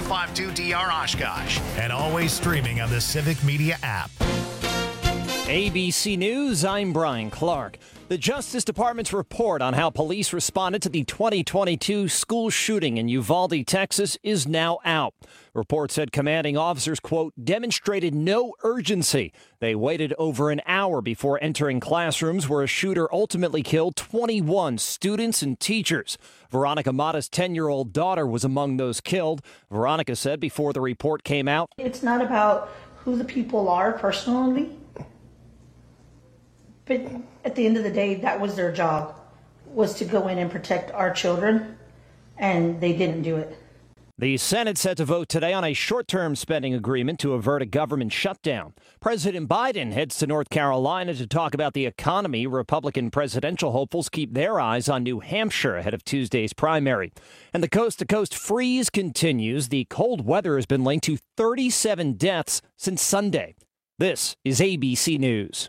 9252DR Oshkosh. And always streaming on the Civic Media app. ABC News, I'm Brian Clark. The Justice Department's report on how police responded to the 2022 school shooting in Uvalde, Texas, is now out. Report said commanding officers, quote, demonstrated no urgency. They waited over an hour before entering classrooms where a shooter ultimately killed 21 students and teachers. Veronica Mata's 10-year-old daughter was among those killed. Veronica said before the report came out, it's not about who the people are personally. But at the end of the day, that was their job, was to go in and protect our children, and they didn't do it. The Senate set to vote today on a short-term spending agreement to avert a government shutdown. President Biden heads to North Carolina to talk about the economy. Republican presidential hopefuls keep their eyes on New Hampshire ahead of Tuesday's primary. And the coast-to-coast freeze continues. The cold weather has been linked to 37 deaths since Sunday. This is ABC News.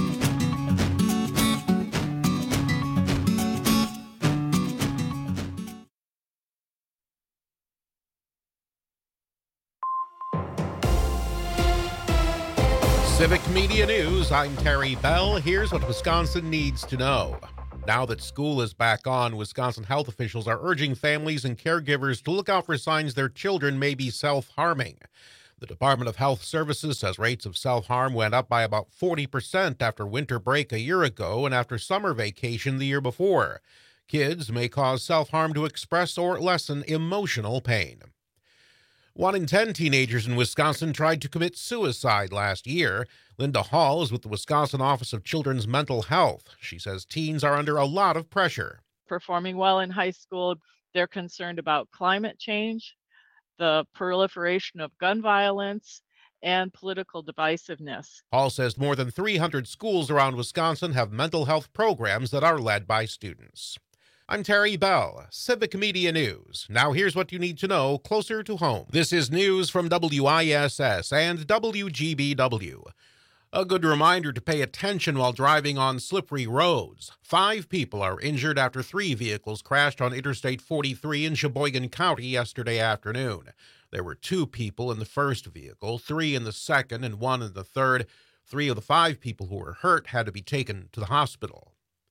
Civic Media News, I'm Terry Bell. Here's what Wisconsin needs to know. Now that school is back on, Wisconsin health officials are urging families and caregivers to look out for signs their children may be self-harming. The Department of Health Services says rates of self-harm went up by about 40% after winter break a year ago and after summer vacation the year before. Kids may cause self-harm to express or lessen emotional pain. 1 in 10 teenagers in Wisconsin tried to commit suicide last year. Linda Hall is with the Wisconsin Office of Children's Mental Health. She says teens are under a lot of pressure. Performing well in high school, they're concerned about climate change, the proliferation of gun violence, and political divisiveness. Hall says more than 300 schools around Wisconsin have mental health programs that are led by students. I'm Terry Bell, Civic Media News. Now here's what you need to know closer to home. This is news from WISS and WGBW. A good reminder to pay attention while driving on slippery roads. 5 people are injured after 3 vehicles crashed on Interstate 43 in Sheboygan County yesterday afternoon. There were 2 people in the first vehicle, 3 in the second, and 1 in the third. 3 of the 5 people who were hurt had to be taken to the hospital.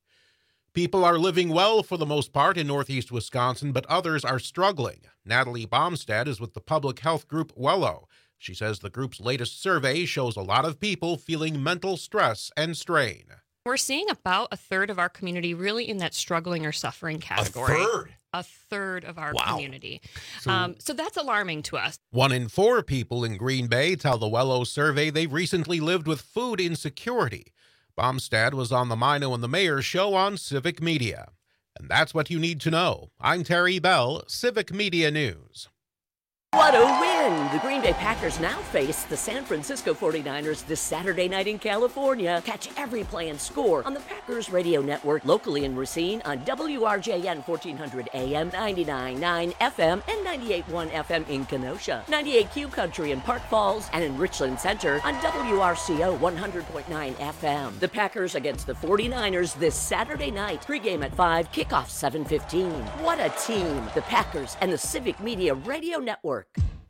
People are living well for the most part in northeast Wisconsin, but others are struggling. Natalie Baumstad is with the public health group Wello. She says the group's latest survey shows a lot of people feeling mental stress and strain. We're seeing about a third of our community really in that struggling or suffering category. A third? A third of our community. So that's alarming to us. 1 in 4 people in Green Bay tell the Wello survey they've recently lived with food insecurity. Baumstad was on the Mino and the Mayor show on Civic Media. And that's what you need to know. I'm Terry Bell, Civic Media News. What a win! The Green Bay Packers now face the San Francisco 49ers this Saturday night in California. Catch every play and score on the Packers radio network locally in Racine on WRJN 1400 AM, 99.9 FM, and 98.1 FM in Kenosha, 98Q Country in Park Falls, and in Richland Center on WRCO 100.9 FM. The Packers against the 49ers this Saturday night. Pregame at 5, kickoff 7:15. What a team! The Packers and the Civic Media Radio Network.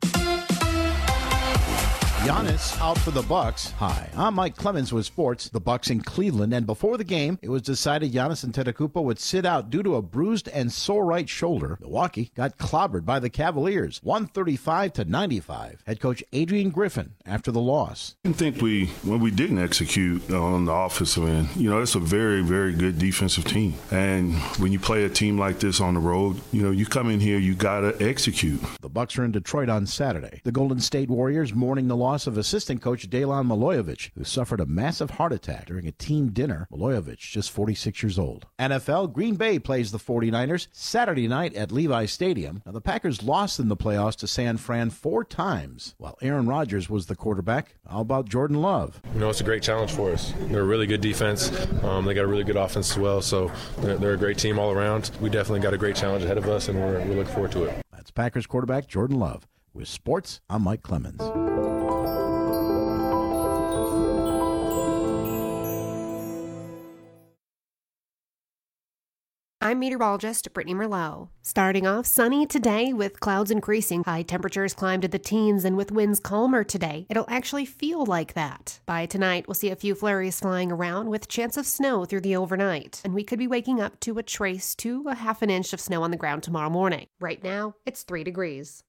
Giannis out for the Bucks. Hi, I'm Mike Clemens with sports. The Bucks in Cleveland, and before the game, it was decided Giannis Antetokounmpo would sit out due to a bruised and sore right shoulder. Milwaukee got clobbered by the Cavaliers, 135-95. Head coach Adrian Griffin after the loss. I think when we didn't execute on the offensive end, it's a very, very good defensive team. And when you play a team like this on the road, you come in here, you got to execute. The Bucks are in Detroit on Saturday. The Golden State Warriors mourning the loss of assistant coach Dejan Milojevic, who suffered a massive heart attack during a team dinner. Milojevic, just 46 years old. NFL, Green Bay plays the 49ers Saturday night at Levi Stadium. Now, the Packers lost in the playoffs to San Fran 4 times, while Aaron Rodgers was the quarterback. How about Jordan Love? It's a great challenge for us. They're a really good defense. They got a really good offense as well, so they're a great team all around. We definitely got a great challenge ahead of us, and we're looking forward to it. That's Packers quarterback Jordan Love. With sports, I'm Mike Clemens. I'm I'm meteorologist Brittany Merlot. Starting off sunny today with clouds increasing. High temperatures climb to the teens, and with winds calmer today, it'll actually feel like that. By tonight, we'll see a few flurries flying around with chance of snow through the overnight, and we could be waking up to a trace to a half an inch of snow on the ground tomorrow morning. Right now, it's 3 degrees.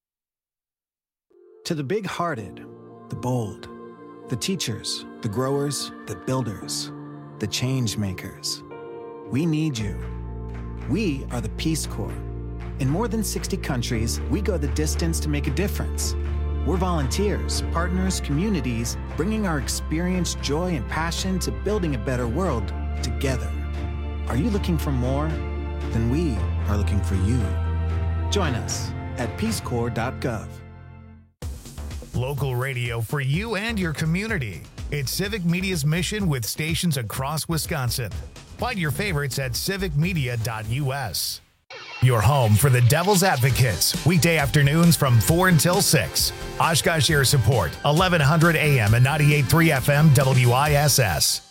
To the big-hearted, the bold, the teachers, the growers, the builders, the change makers, we need you. We are the Peace Corps. In more than 60 countries, we go the distance to make a difference. We're volunteers, partners, communities, bringing our experience, joy, and passion to building a better world together. Are you looking for more? Then we are looking for you. Join us at peacecorps.gov. Local radio for you and your community. It's Civic Media's mission with stations across Wisconsin. Find your favorites at civicmedia.us. Your home for the Devil's Advocates, weekday afternoons from 4 until 6. Oshkosh Air Support, 1100 AM and 98.3 FM WISS.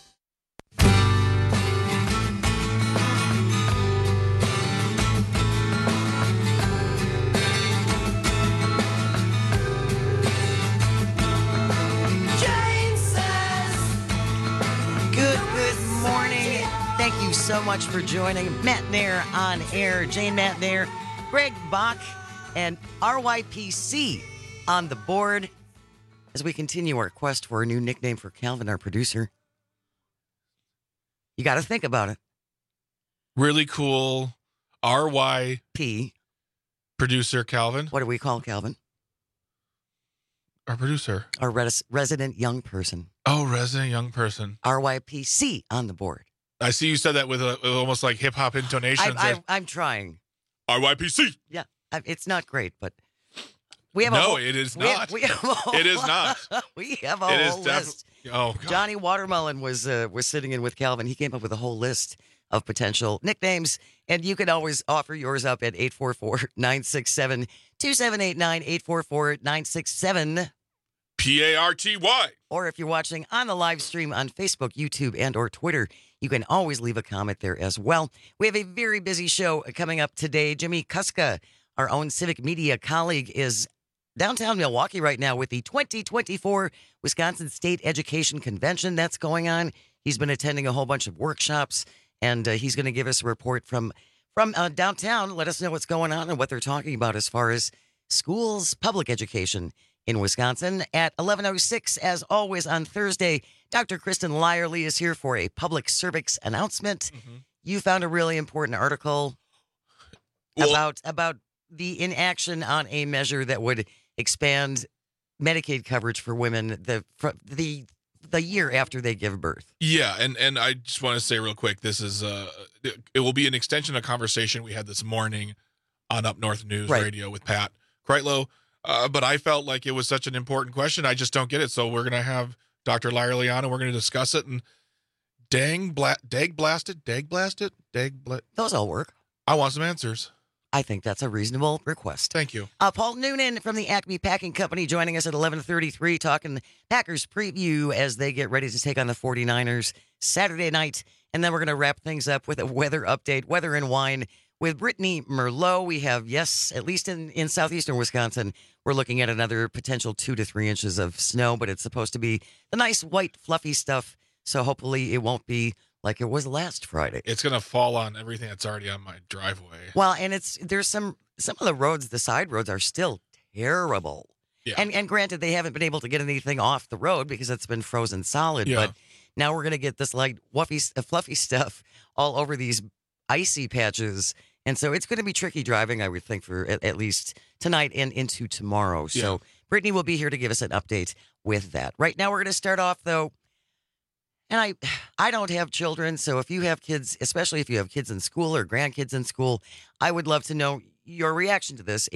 Thank you so much for joining Matt Nair on air. Jane Matt Nair, Greg Bach, and RYPC on the board as we continue our quest for a new nickname for Calvin, our producer. You got to think about it. Really cool RYP producer Calvin. What do we call Calvin? Our producer. Our resident young person. Oh, resident young person. RYPC on the board. I see you said that with almost like hip hop intonations. I'm trying. RYPC. Yeah, it's not great, but we have it is not. It is not. We have a whole list. Oh, God. Johnny Watermelon was sitting in with Calvin. He came up with a whole list of potential nicknames, and you can always offer yours up at 844-967-2789, 844-967 PARTY. Or if you're watching on the live stream on Facebook, YouTube, and or Twitter, you can always leave a comment there as well. We have a very busy show coming up today. Jimmy Kuska, our own Civic Media colleague, is downtown Milwaukee right now with the 2024 Wisconsin State Education Convention that's going on. He's been attending a whole bunch of workshops, and he's going to give us a report from downtown, let us know what's going on and what they're talking about as far as schools, public education in Wisconsin. At 11:06, as always on Thursday, Dr. Kristen Lyerly is here for a public cervix announcement. Mm-hmm. You found a really important article about the inaction on a measure that would expand Medicaid coverage for women the year after they give birth. Yeah, and I just want to say real quick, this is it will be an extension of conversation we had this morning on Up North News Radio with Pat Kreitlow. But I felt like it was such an important question. I just don't get it. So we're going to have Dr. Lyerly on, and we're going to discuss it. And those all work. I want some answers. I think that's a reasonable request. Thank you. Paul Noonan from the Acme Packing Company joining us at 11:33, talking Packers preview as they get ready to take on the 49ers Saturday night. And then we're going to wrap things up with a weather update, weather and wine, with Brittany Merlot. We have, yes, at least in southeastern Wisconsin, we're looking at another potential 2 to 3 inches of snow, but it's supposed to be the nice, white, fluffy stuff. So hopefully it won't be like it was last Friday. It's going to fall on everything that's already on my driveway. Well, and there's some of the roads, the side roads are still terrible. Yeah. And granted, they haven't been able to get anything off the road because it's been frozen solid. Yeah. But now we're going to get this like fluffy stuff all over these icy patches. And so it's going to be tricky driving, I would think, for at least tonight and into tomorrow. Yeah. So Brittany will be here to give us an update with that. Right now, we're going to start off, though. And I don't have children, so if you have kids, especially if you have kids in school or grandkids in school, I would love to know your reaction to this,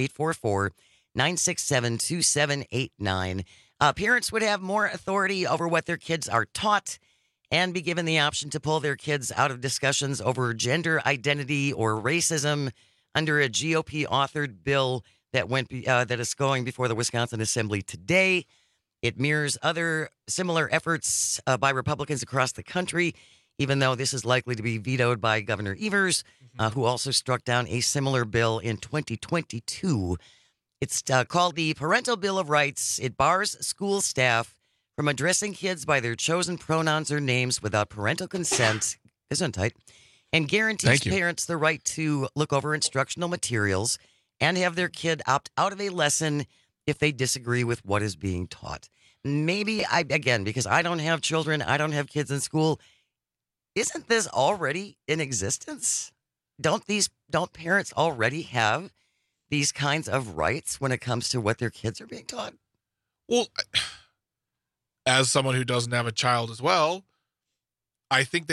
844-967-2789. Parents would have more authority over what their kids are taught and be given the option to pull their kids out of discussions over gender identity or racism under a GOP-authored bill that is going before the Wisconsin Assembly today. It mirrors other similar efforts by Republicans across the country. even though this is likely to be vetoed by Governor Evers, who also struck down a similar bill in 2022. It's called the Parental Bill of Rights. It bars school staff from addressing kids by their chosen pronouns or names without parental consent. Isn't tight? And guarantees parents the right to look over instructional materials and have their kid opt out of a lesson if they disagree with what is being taught. Maybe, because I don't have children, I don't have kids in school, isn't this already in existence? Don't parents already have these kinds of rights when it comes to what their kids are being taught? Well, as someone who doesn't have a child as well, I think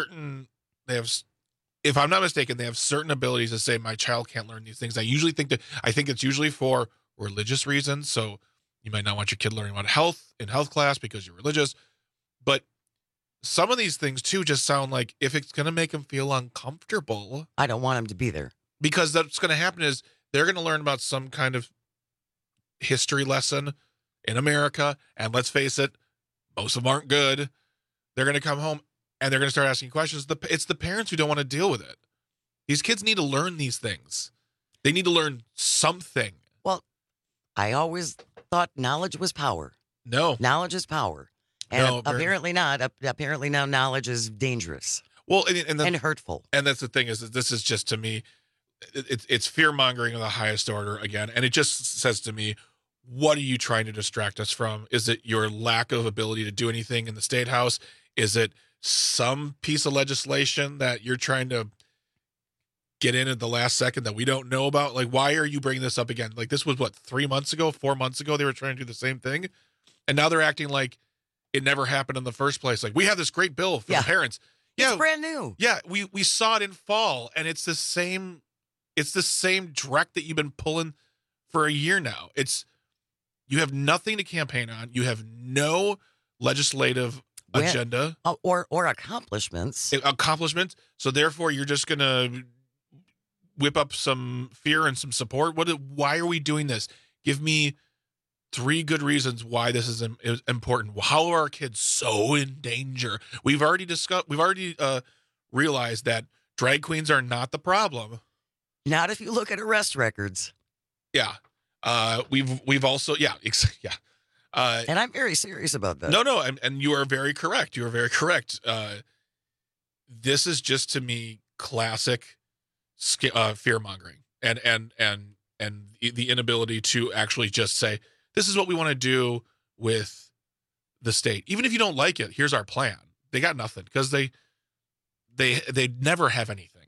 if I'm not mistaken, they have certain abilities to say my child can't learn these things. I think it's usually for religious reasons. So you might not want your kid learning about health in health class because you're religious. But some of these things too just sound like if it's going to make them feel uncomfortable, I don't want them to be there. Because what's going to happen is they're going to learn about some kind of history lesson in America. And let's face it, most of them aren't good. They're going to come home and they're going to start asking questions. It's the parents who don't want to deal with it. These kids need to learn these things. They need to learn something. Well, I always thought knowledge was power. No. Knowledge is power. And apparently not. Apparently now knowledge is dangerous. Well, and hurtful. And that's the thing is that this is just, to me, it's fear-mongering of the highest order again. And it just says to me, what are you trying to distract us from? Is it your lack of ability to do anything in the State House? Is it some piece of legislation that you're trying to get in at the last second that we don't know about? Like, why are you bringing this up again? Like, this was, 4 months ago, they were trying to do the same thing. And now they're acting like it never happened in the first place. Like, we have this great bill for the parents. Yeah, it's brand new. Yeah, we saw it in fall, and it's the same dreck that you've been pulling for a year now. You have nothing to campaign on. You have no legislative agenda or accomplishments. So therefore, you're just gonna whip up some fear and some support. Why are we doing this? Give me 3 good reasons why this is important. How are our kids so in danger? We've already realized that drag queens are not the problem. Not if you look at arrest records. Yeah. We've also, and I'm very serious about that. No, and you are very correct. You are very correct. This is just, to me, classic fear mongering and the inability to actually just say, this is what we want to do with the state. Even if you don't like it, here's our plan. They got nothing because they never have anything.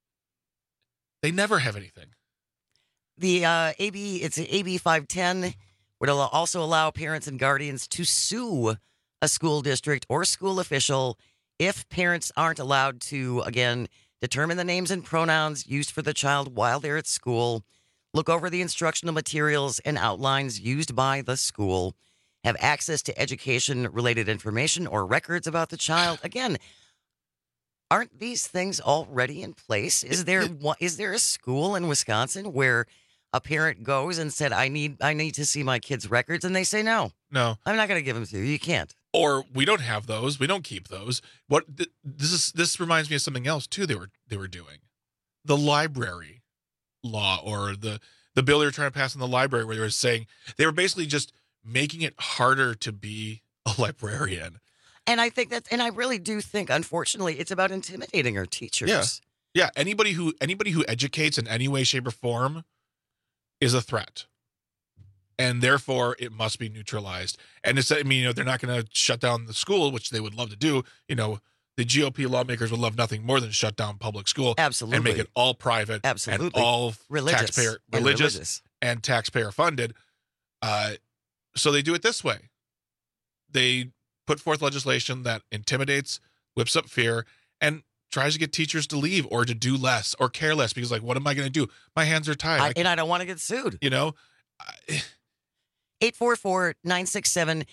They never have anything. The AB 510 would also allow parents and guardians to sue a school district or school official if parents aren't allowed to, again, determine the names and pronouns used for the child while they're at school, look over the instructional materials and outlines used by the school, have access to education-related information or records about the child. Again, aren't these things already in place? Is there a school in Wisconsin where a parent goes and said, I need to see my kid's records, and they say no, I'm not going to give them to you. You can't. Or we don't have those. We don't keep those. This reminds me of something else too. They were doing the library law, or the bill they were trying to pass in the library, where they were saying they were basically just making it harder to be a librarian. And I think I really do think, unfortunately, it's about intimidating our teachers. Yeah. Anybody who educates in any way, shape, or form is a threat, and therefore it must be neutralized. And they're not going to shut down the school, which they would love to do. The GOP lawmakers would love nothing more than shut down public school, absolutely, and make it all private, absolutely, and all religious and taxpayer funded. So they do it this way. They put forth legislation that intimidates, whips up fear, and tries to get teachers to leave or to do less or care less, because, like, what am I going to do? My hands are tied. And I don't want to get sued. 844-967-2789,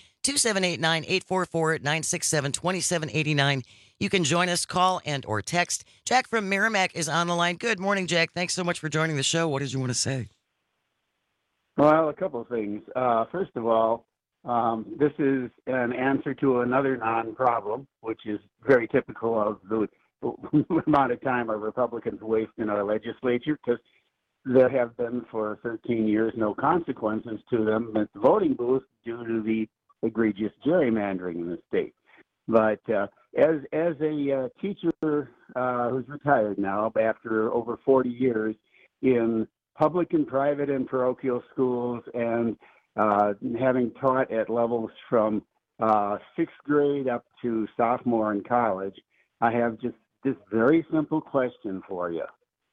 844-967-2789. You can join us, call and or text. Jack from Merrimack is on the line. Good morning, Jack. Thanks so much for joining the show. What did you want to say? Well, a couple of things. First of all, This is an answer to another non-problem, which is very typical of the amount of time our Republicans waste in our legislature, because there have been for 13 years no consequences to them at the voting booth due to the egregious gerrymandering in the state. But as a teacher who's retired now after over 40 years in public and private and parochial schools, and having taught at levels from sixth grade up to sophomore in college, I have just this very simple question for you.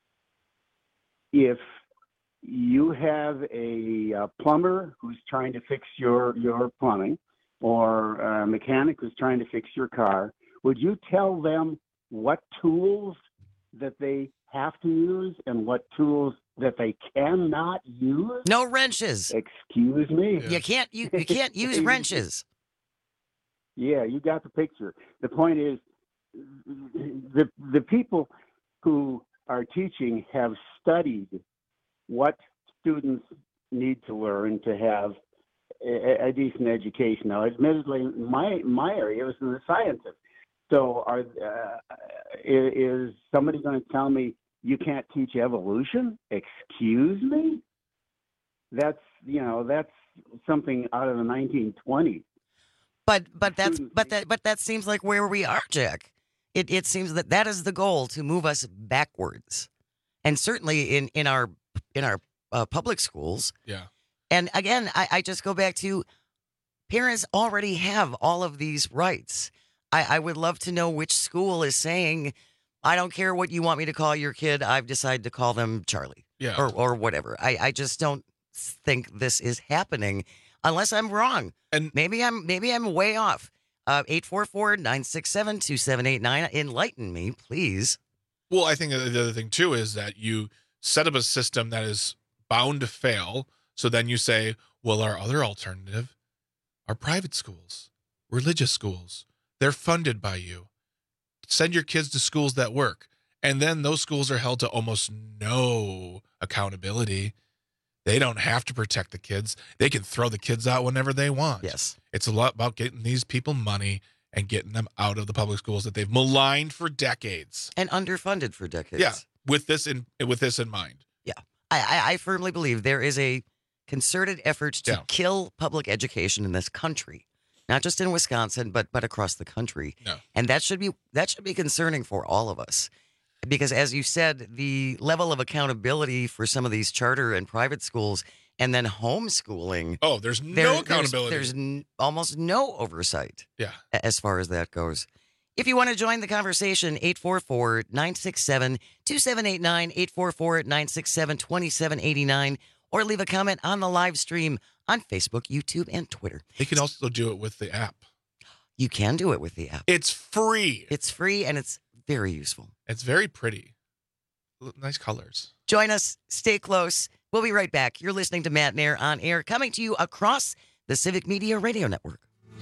If you have a plumber who's trying to fix your plumbing, or a mechanic who's trying to fix your car, would you tell them what tools that they have to use and what tools that they cannot use? No wrenches. Excuse me. You can't use wrenches. Yeah, you got the picture. The point is, the people who are teaching have studied what students need to learn to have a decent education. Now, admittedly, my area was in the sciences. So, is somebody going to tell me you can't teach evolution? Excuse me? That's something out of the 1920s. But that seems like where we are, Jack. It seems that is the goal, to move us backwards, and certainly in our public schools. Yeah. And again, I just go back to parents already have all of these rights. I would love to know which school is saying, I don't care what you want me to call your kid, I've decided to call them Charlie. Yeah. Or whatever. I just don't think this is happening unless I'm wrong. And maybe I'm way off. 844-967-2789. Enlighten me, please. Well, I think the other thing too is that you set up a system that is bound to fail. So then you say, well, our other alternative are private schools, religious schools. They're funded by you. Send your kids to schools that work. And then those schools are held to almost no accountability. They don't have to protect the kids. They can throw the kids out whenever they want. Yes. It's a lot about getting these people money and getting them out of the public schools that they've maligned for decades. And underfunded for decades. Yeah, with this in mind. Yeah. I firmly believe there is a concerted effort to kill public education in this country. Not just in Wisconsin, but across the country. No. And that should be concerning for all of us. Because as you said, the level of accountability for some of these charter and private schools and then homeschooling. Oh, there's no accountability. There's almost no oversight. Yeah. As far as that goes. If you want to join the conversation, 844-967-2789, 844-967-2789, or leave a comment on the live stream on Facebook, YouTube, and Twitter. They can also do it with the app. You can do it with the app. It's free. It's free, and it's very useful. It's very pretty. Nice colors. Join us. Stay close. We'll be right back. You're listening to Matt Nair on Air, coming to you across the Civic Media Radio Network.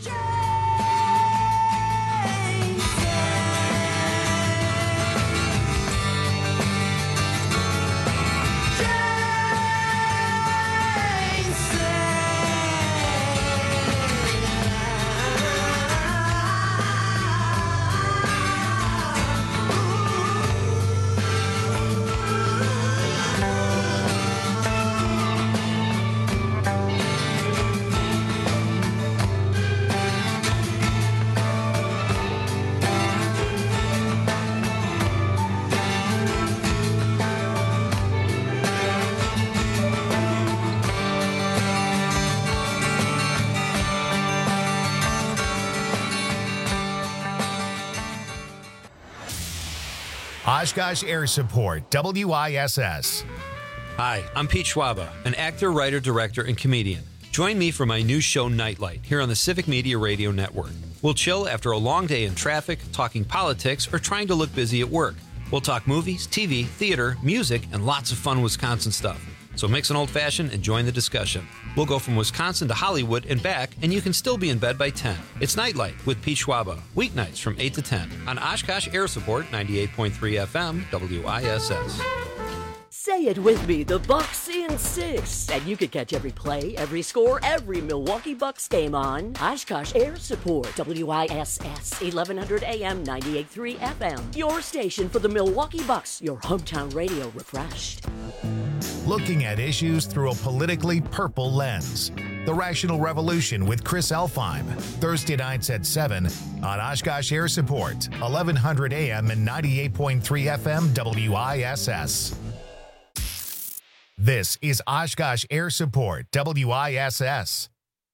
Oshkosh Air Support, WISS. Hi, I'm Pete Schwaba, an actor, writer, director, and comedian. Join me for my new show, Nightlight, here on the Civic Media Radio Network. We'll chill after a long day in traffic, talking politics, or trying to look busy at work. We'll talk movies, TV, theater, music, and lots of fun Wisconsin stuff. So mix an old-fashioned and join the discussion. We'll go from Wisconsin to Hollywood and back, and you can still be in bed by 10. It's Nightlight with Pete Schwaba, weeknights from 8 to 10 on Oshkosh Air Support 98.3 FM, WISS. Say it with me, the Bucks in 6. And you can catch every play, every score, every Milwaukee Bucks game on Oshkosh Air Support, WISS, 1100 AM, 98.3 FM. Your station for the Milwaukee Bucks, your hometown radio refreshed. Looking at issues through a politically purple lens. The Rational Revolution with Chris Elfheim, Thursday nights at 7 on Oshkosh Air Support, 1100 AM and 98.3 FM WISS. This is Oshkosh Air Support, WISS.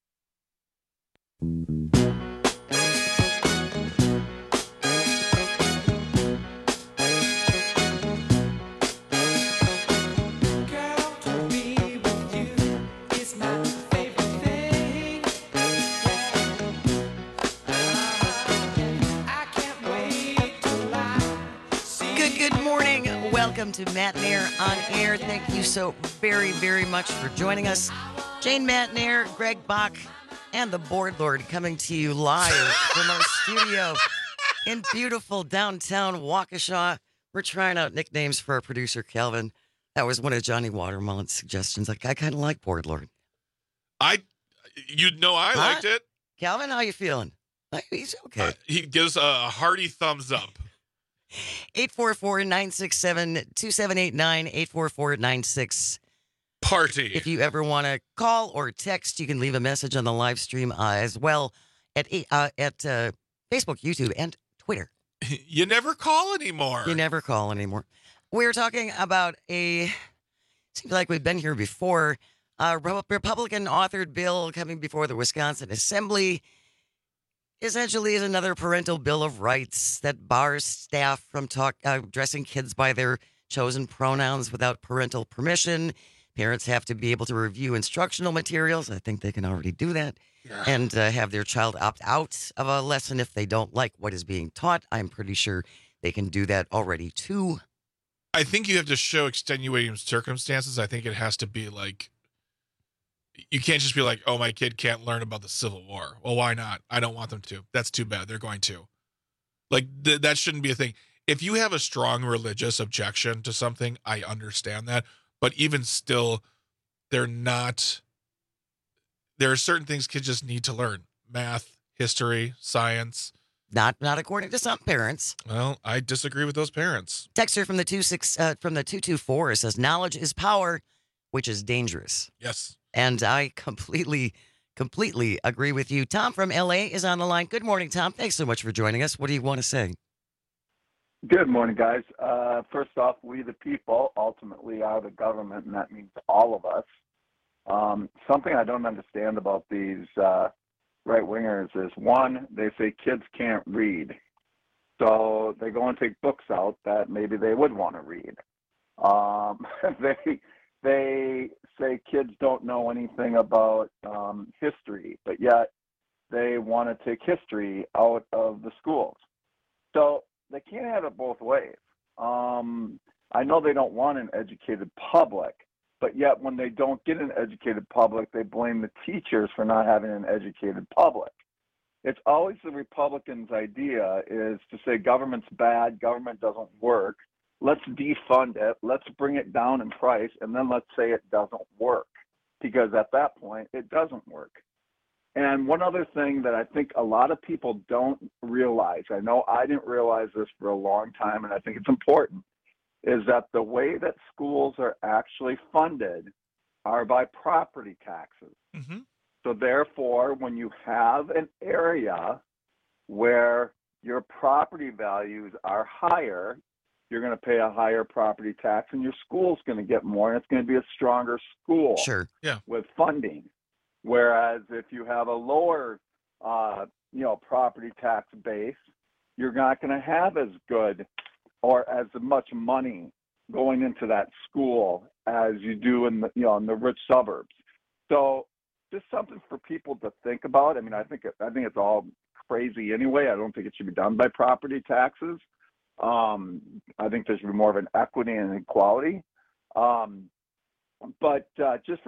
Welcome to Matt and Air on Air. Thank you so very, very much for joining us. Jane Matt-Nair, Greg Bach, and the Board Lord coming to you live from our studio in beautiful downtown Waukesha. We're trying out nicknames for our producer, Calvin. That was one of Johnny Watermelon's suggestions. Like, I kind of like Board Lord. I liked it. Calvin, how you feeling? He's okay. He gives a hearty thumbs up. 844-967-2789, 844-96 Party. If you ever want to call or text, you can leave a message on the live stream as well at Facebook, YouTube, and Twitter. You never call anymore. You never call anymore. We're talking about seems like we've been here before, a Republican-authored bill coming before the Wisconsin Assembly. Essentially is another parental bill of rights that bars staff from addressing kids by their chosen pronouns without parental permission. Parents have to be able to review instructional materials. I think they can already do that. Yeah. And have their child opt out of a lesson if they don't like what is being taught. I'm pretty sure they can do that already, too. I think you have to show extenuating circumstances. I think it has to be like, you can't just be like, oh, my kid can't learn about the Civil War. Well, why not? I don't want them to. That's too bad. They're going to. Like, that shouldn't be a thing. If you have a strong religious objection to something, I understand that. But even still, there are certain things kids just need to learn. Math, history, science. Not according to some parents. Well, I disagree with those parents. Texter from the 224 says, knowledge is power, which is dangerous. Yes. And I completely agree with you. Tom from L.A. is on the line. Good morning, Tom. Thanks so much for joining us. What do you want to say? Good morning, guys. First off, we the people ultimately are the government, and that means all of us. Something I don't understand about these right-wingers is, one, they say kids can't read. So they go and take books out that maybe they would want to read. They say kids don't know anything about history, but yet they want to take history out of the schools. So they can't have it both ways. I know they don't want an educated public, but yet when they don't get an educated public, they blame the teachers for not having an educated public. It's always the Republicans' idea is to say government's bad, government doesn't work. Let's defund it, let's bring it down in price, and then let's say it doesn't work, because at that point, it doesn't work. And one other thing that I think a lot of people don't realize, I know I didn't realize this for a long time, and I think it's important, is that the way that schools are actually funded are by property taxes. Mm-hmm. So therefore, when you have an area where your property values are higher, you're going to pay a higher property tax, and your school's going to get more, and it's going to be a stronger school. Sure. Yeah. With funding. Whereas if you have a lower, property tax base, you're not going to have as good or as much money going into that school as you do in the in the rich suburbs. So just something for people to think about. I mean, I think it's all crazy anyway. I don't think it should be done by property taxes. I think there should be more of an equity and equality. But just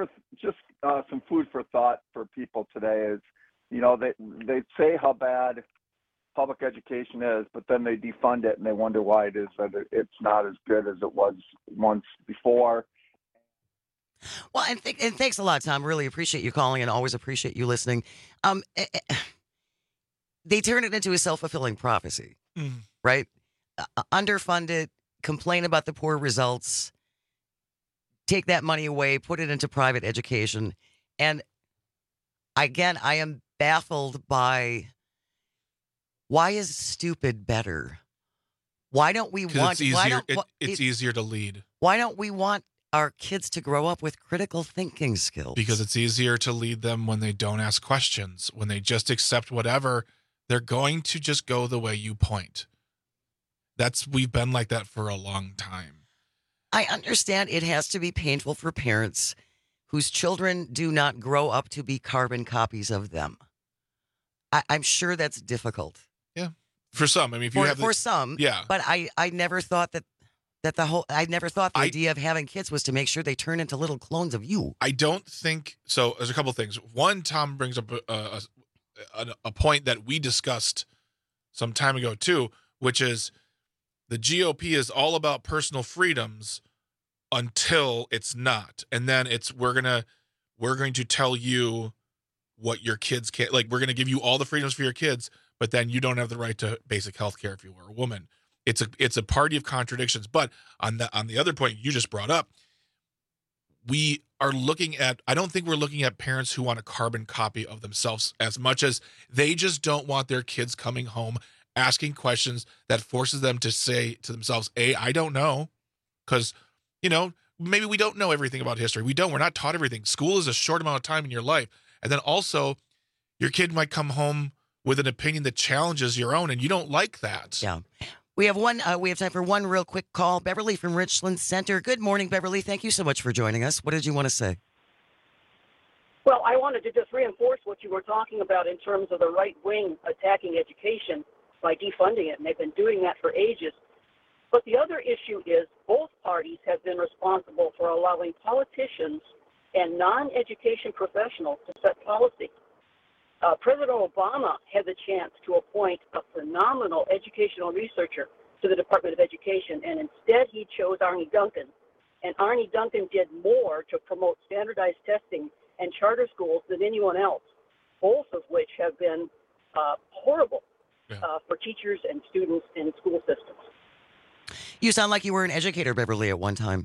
some food for thought for people today is, they say how bad public education is, but then they defund it and they wonder why it is that it's not as good as it was once before. Well, and thanks a lot, Tom. Really appreciate you calling and always appreciate you listening. They turn it into a self-fulfilling prophecy, right? Underfund it, complain about the poor results, take that money away, put it into private education. And again, I am baffled by why is stupid better? Why don't we want... It's easier to lead. Why don't we want our kids to grow up with critical thinking skills? Because it's easier to lead them when they don't ask questions, when they just accept whatever. They're going to just go the way you point. We've been like that for a long time. I understand it has to be painful for parents whose children do not grow up to be carbon copies of them. I'm sure that's difficult. Yeah. For some. I mean, for some. Yeah. But I never thought that I never thought the idea of having kids was to make sure they turn into little clones of you. I don't think so. There's a couple of things. One, Tom brings up a point that we discussed some time ago too, which is the GOP is all about personal freedoms until it's not, and then we're going to tell you what your kids can't. Like, we're going to give you all the freedoms for your kids, but then you don't have the right to basic health care if you were a woman. It's a party of contradictions. But on the other point you just brought up, we are looking at, I don't think we're looking at parents who want a carbon copy of themselves as much as they just don't want their kids coming home asking questions that forces them to say to themselves, I don't know. Because, maybe we don't know everything about history. We're not taught everything. School is a short amount of time in your life. And then also your kid might come home with an opinion that challenges your own, and you don't like that. Yeah. We have time for one real quick call. Beverly from Richland Center. Good morning, Beverly. Thank you so much for joining us. What did you want to say? Well, I wanted to just reinforce what you were talking about in terms of the right wing attacking education by defunding it, and they've been doing that for ages. But the other issue is both parties have been responsible for allowing politicians and non-education professionals to set policy. President Obama had the chance to appoint a phenomenal educational researcher to the Department of Education, and instead he chose Arne Duncan. And Arne Duncan did more to promote standardized testing and charter schools than anyone else, both of which have been horrible for teachers and students in school systems. You sound like you were an educator, Beverly, at one time.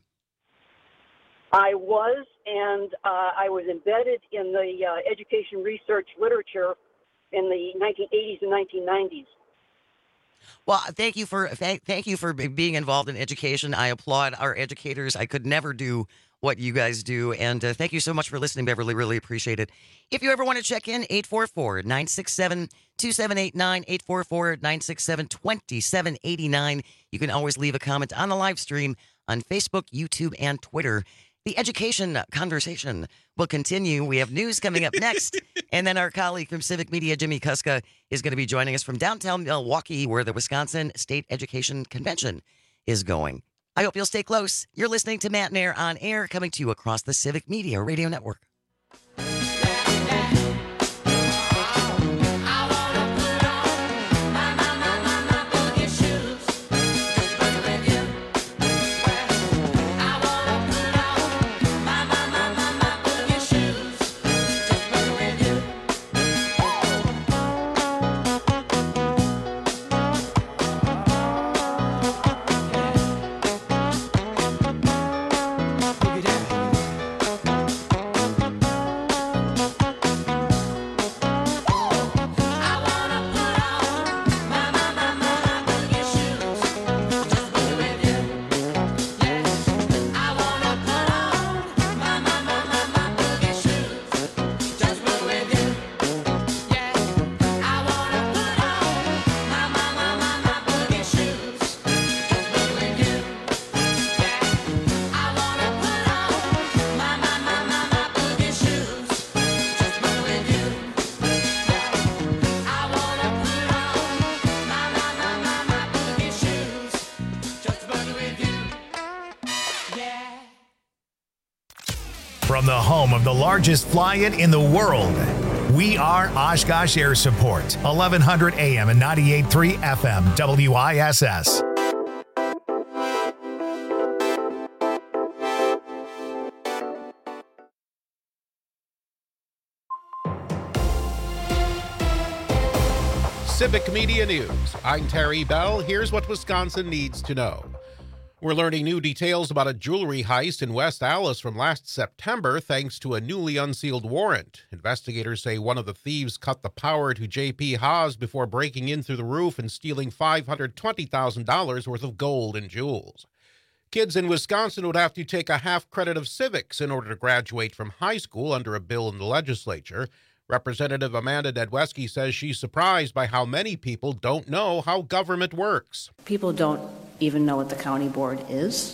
I was, and I was embedded in the education research literature in the 1980s and 1990s. Well, thank you for being involved in education. I applaud our educators. I could never do what you guys do. And thank you so much for listening, Beverly. Really appreciate it. If you ever want to check in, 844-967-2789, 844-967-2789. You can always leave a comment on the live stream on Facebook, YouTube, and Twitter. The education conversation will continue. We have news coming up next. And then our colleague from Civic Media, Jimmy Kuska, is going to be joining us from downtown Milwaukee, where the Wisconsin State Education Convention is going. I hope you'll stay close. You're listening to Matt and Air on Air, coming to you across the Civic Media Radio Network. From the home of the largest fly-in the world, We are Oshkosh Air Support, 1100 AM and 98.3 FM, WISS. Civic Media News. I'm Terry Bell. Here's what Wisconsin needs to know. We're learning new details about a jewelry heist in West Allis from last September thanks to a newly unsealed warrant. Investigators say one of the thieves cut the power to J.P. Haas before breaking in through the roof and stealing $520,000 worth of gold and jewels. Kids in Wisconsin would have to take a half credit of civics in order to graduate from high school under a bill in the legislature. Representative Amanda Nedweski says she's surprised by how many people don't know how government works. People don't even know what the county board is.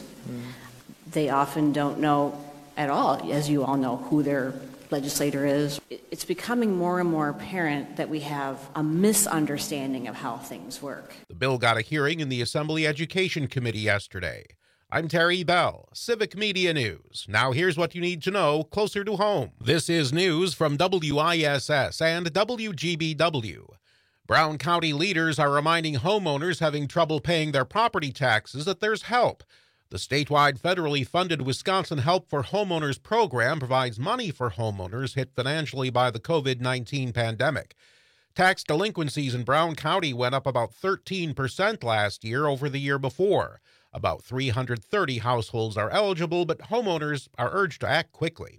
They often don't know at all, as you all know, who their legislator is. It's becoming more and more apparent that we have a misunderstanding of how things work. The bill got a hearing in the Assembly Education Committee yesterday. I'm Terry Bell, Civic Media News. Now here's what you need to know closer to home. This is news from WISS and WGBW. Brown County leaders are reminding homeowners having trouble paying their property taxes that there's help. The statewide federally funded Wisconsin Help for Homeowners program provides money for homeowners hit financially by the COVID-19 pandemic. Tax delinquencies in Brown County went up about 13% last year over the year before. About 330 households are eligible, but homeowners are urged to act quickly.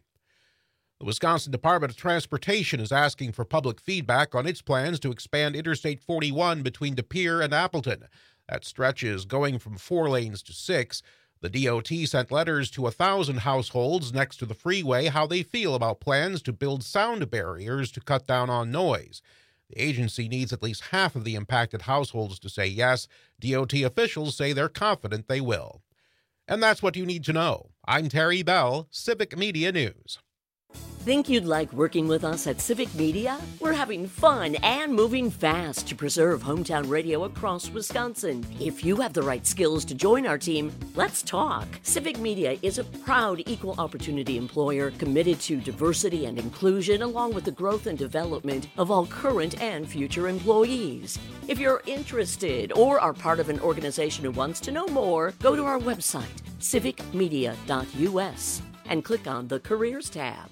The Wisconsin Department of Transportation is asking for public feedback on its plans to expand Interstate 41 between De Pere and Appleton. That stretch is going from 4 lanes to 6. The DOT sent letters to 1,000 households next to the freeway how they feel about plans to build sound barriers to cut down on noise. The agency needs at least half of the impacted households to say yes. DOT officials say they're confident they will. And that's what you need to know. I'm Terry Bell, Civic Media News. Think you'd like working with us at Civic Media? We're having fun and moving fast to preserve hometown radio across Wisconsin. If you have the right skills to join our team, let's talk. Civic Media is a proud equal opportunity employer committed to diversity and inclusion along with the growth and development of all current and future employees. If you're interested or are part of an organization who wants to know more, go to our website, civicmedia.us, and click on the Careers tab.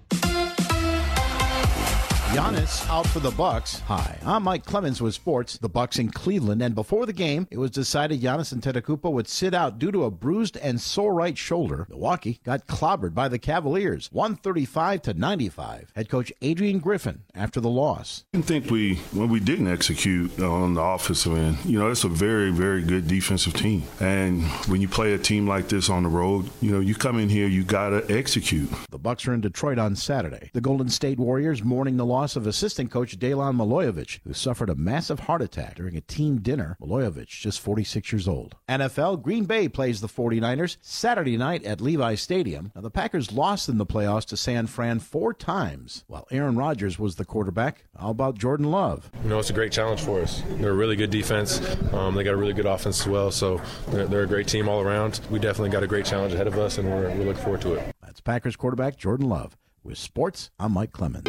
Giannis out for the Bucks. Hi, I'm Mike Clemens with sports. The Bucks in Cleveland, and before the game, it was decided Giannis Antetokounmpo would sit out due to a bruised and sore right shoulder. Milwaukee got clobbered by the Cavaliers, 135-95. Head coach Adrian Griffin after the loss. I think when we didn't execute on the offensive end, it's a very, very good defensive team. And when you play a team like this on the road, you come in here, you got to execute. The Bucks are in Detroit on Saturday. The Golden State Warriors mourning the loss of assistant coach Dejan Milojevic, who suffered a massive heart attack during a team dinner. Milojevic, just 46 years old. NFL, Green Bay plays the 49ers Saturday night at Levi Stadium. Now, the Packers lost in the playoffs to San Fran 4 times, while Aaron Rodgers was the quarterback. How about Jordan Love? It's a great challenge for us. They're a really good defense. They got a really good offense as well, so they're a great team all around. We definitely got a great challenge ahead of us, and we're looking forward to it. That's Packers quarterback Jordan Love. With sports, I'm Mike Clemens.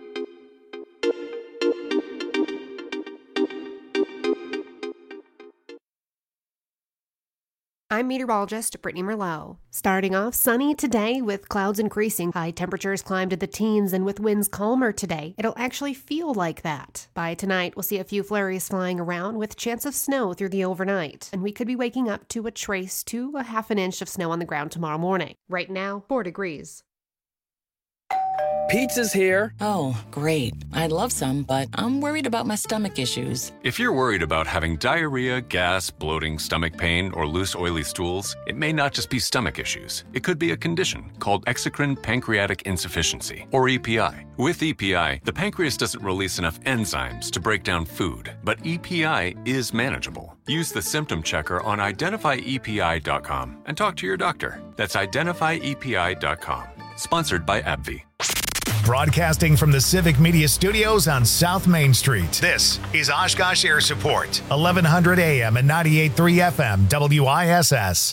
I'm meteorologist Brittany Merlot. Starting off sunny today with clouds increasing. High temperatures climb to the teens, and with winds calmer today, it'll actually feel like that. By tonight, we'll see a few flurries flying around with chance of snow through the overnight, and we could be waking up to a trace to a half an inch of snow on the ground tomorrow morning. Right now, 4 degrees. Pizza's here. Oh, great. I'd love some, but I'm worried about my stomach issues. If you're worried about having diarrhea, gas, bloating, stomach pain, or loose, oily stools, it may not just be stomach issues. It could be a condition called exocrine pancreatic insufficiency, or EPI. With EPI, the pancreas doesn't release enough enzymes to break down food, but EPI is manageable. Use the symptom checker on identifyepi.com and talk to your doctor. That's identifyepi.com. Sponsored by AbbVie. Broadcasting from the Civic Media Studios on South Main Street, this is Oshkosh Air Support, 1100 AM and 98.3 FM, WISS.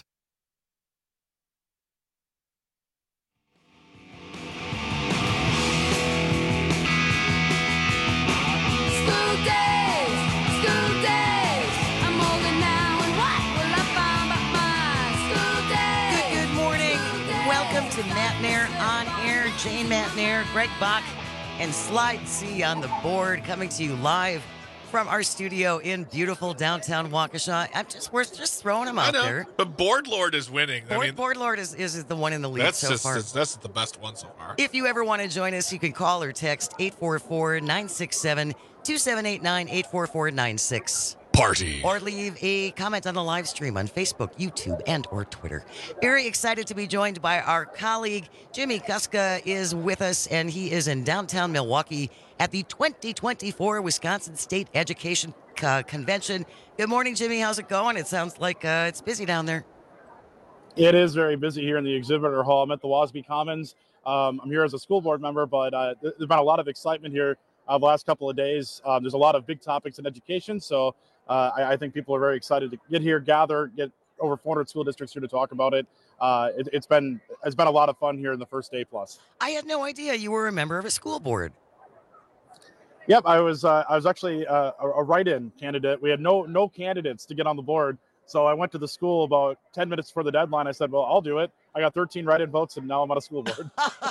Shane Matnair, Greg Bach, and Slide C on the board, coming to you live from our studio in beautiful downtown Waukesha. We're just throwing them out there. But Board Lord is winning. Board Lord is the one in the lead so far. That's the best one so far. If you ever want to join us, you can call or text 844-967-2789, 844-96. Party. Or leave a comment on the live stream on Facebook, YouTube, and or Twitter. Very excited to be joined by our colleague, Jimmy Kuska is with us, and he is in downtown Milwaukee at the 2024 Wisconsin State Education Convention. Good morning, Jimmy. How's it going? It sounds like it's busy down there. It is very busy here in the exhibitor hall. I'm at the Wasby Commons. I'm here as a school board member, but there's been a lot of excitement here the last couple of days. There's a lot of big topics in education, so I think people are very excited to get here, get over 400 school districts here to talk about it. It's been a lot of fun here in the first day plus. I had no idea you were a member of a school board. Yep, I was actually a write-in candidate. We had no candidates to get on the board, so I went to the school about 10 minutes before the deadline. I said, "Well, I'll do it." I got 13 write-in votes, and now I'm on a school board.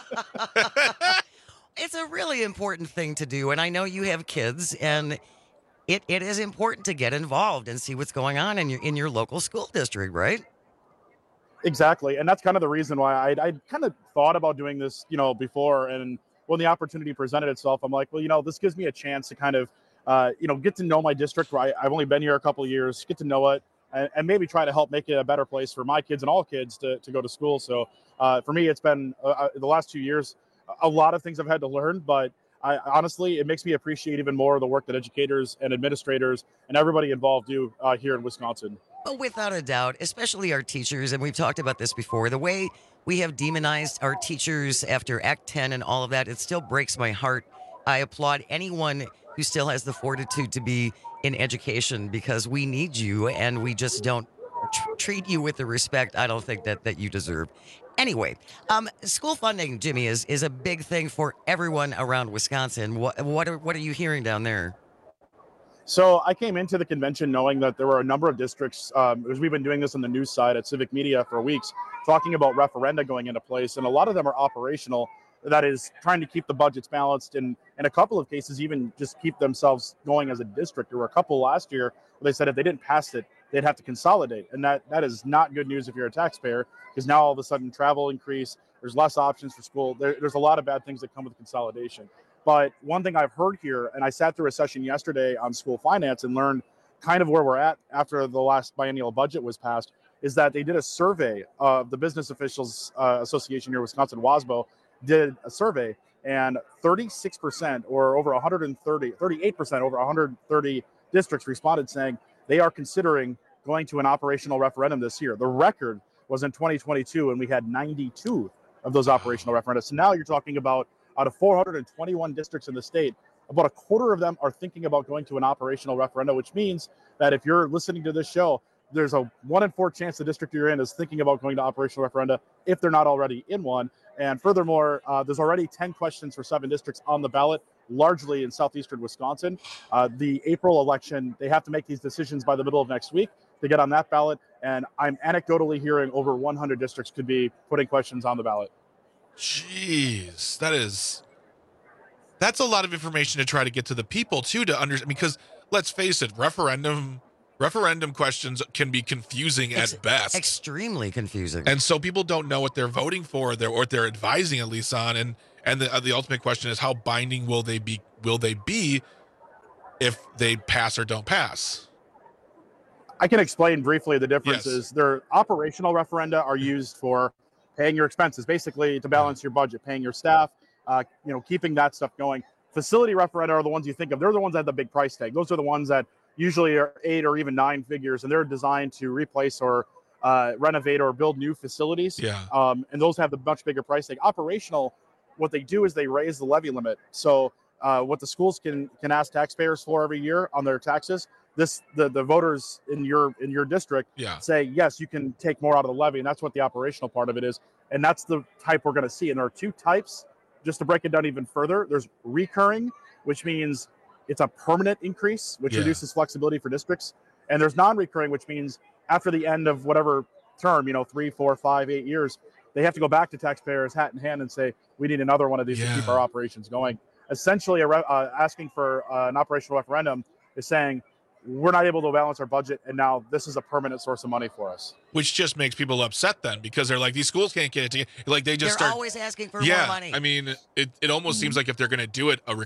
It's a really important thing to do, and I know you have kids, and it is important to get involved and see what's going on in your local school district, right? Exactly, and that's kind of the reason why I kind of thought about doing this, before, and when the opportunity presented itself, I'm like, well, this gives me a chance to kind of, get to know my district. Where I've only been here a couple of years, get to know it, and maybe try to help make it a better place for my kids and all kids to go to school. So for me, it's been the last 2 years, a lot of things I've had to learn, but honestly, it makes me appreciate even more the work that educators and administrators and everybody involved do here in Wisconsin. But without a doubt, especially our teachers, and we've talked about this before, the way we have demonized our teachers after Act 10 and all of that, it still breaks my heart. I applaud anyone who still has the fortitude to be in education, because we need you, and we just don't treat you with the respect I don't think that you deserve. Anyway, school funding, Jimmy, is a big thing for everyone around Wisconsin. What are you hearing down there? So I came into the convention knowing that there were a number of districts, because we've been doing this on the news side at Civic Media for weeks, talking about referenda going into place, and a lot of them are operational. That is trying to keep the budgets balanced, and in a couple of cases, even just keep themselves going as a district. There were a couple last year where they said if they didn't pass it, they'd have to consolidate. And that is not good news if you're a taxpayer, because now all of a sudden travel increase, there's less options for school. There's a lot of bad things that come with consolidation. But one thing I've heard here, and I sat through a session yesterday on school finance and learned kind of where we're at after the last biennial budget was passed, is that they did a survey of the Business Officials Association here in Wisconsin, WASBO, did a survey, and 36% or over 38% over 130 districts responded saying they are considering going to an operational referendum this year. The record was in 2022, and we had 92 of those operational referenda. So now you're talking about out of 421 districts in the state, about a quarter of them are thinking about going to an operational referenda, which means that if you're listening to this show, there's a 1 in 4 chance the district you're in is thinking about going to operational referenda if they're not already in one. And furthermore, there's already 10 questions for 7 districts on the ballot, largely in southeastern Wisconsin. The April election, they have to make these decisions by the middle of next week to get on that ballot. And I'm anecdotally hearing over 100 districts could be putting questions on the ballot. Jeez, that's a lot of information to try to get to the people too, to understand, because let's face it, referendum questions can be confusing at best. Extremely confusing. And so people don't know what they're voting for, or what they're advising at least on. And the ultimate question is, how binding will they be if they pass or don't pass? I can explain briefly the differences. Yes. Their operational referenda are used for paying your expenses, basically to balance your budget, paying your staff, keeping that stuff going. Facility referenda are the ones you think of. They're the ones that have the big price tag. Those are the ones that usually are 8 or even 9 figures, and they're designed to replace or renovate or build new facilities. Yeah. And those have the much bigger price tag. Operational, what they do is they raise the levy limit. So what the schools can ask taxpayers for every year on their taxes, the voters in your district say, yes, you can take more out of the levy, and that's what the operational part of it is. And that's the type we're going to see. And there are 2 types. Just to break it down even further, there's recurring, which means it's a permanent increase, which reduces flexibility for districts. And there's non-recurring, which means after the end of whatever term, 3, 4, 5, 8 years, they have to go back to taxpayers hat in hand and say, we need another one of these to keep our operations going. Essentially, asking for an operational referendum is saying, we're not able to balance our budget, and now this is a permanent source of money for us. Which just makes people upset then, because they're like, these schools can't get it together. Like they're always asking for more money. I mean, it almost seems like if they're going to do it, a